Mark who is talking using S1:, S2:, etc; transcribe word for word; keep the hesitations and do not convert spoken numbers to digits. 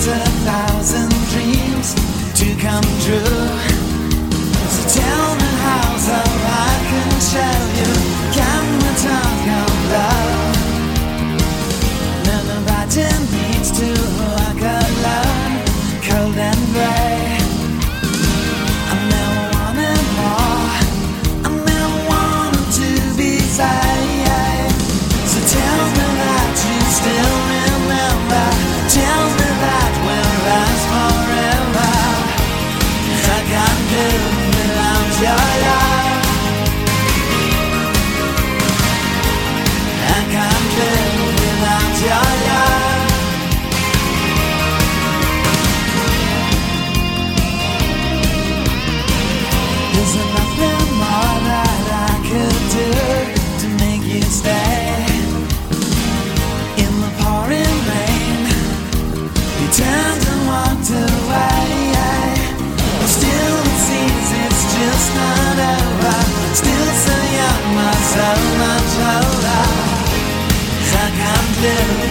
S1: takes a thousand dreams to come true. So tell me how, so I can show you. Can we talk of love? Nobody needs to walk alone, cold and gray. I never wanted more, I never wanted to be saved. So tell me that you still remember. Tell me that we'll last forever. 'Cause I can't do without your love. I can't do without your love. Is there nothing more that I could do to make you stay? In the pouring rain, you turned and walked away. Still it seems it's just not over. Still so young, but so much older. 'Cause I can't live